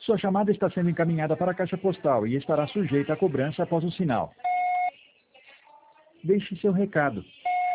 Sua chamada está sendo encaminhada para a caixa postal e estará sujeita à cobrança após o sinal. Deixe seu recado.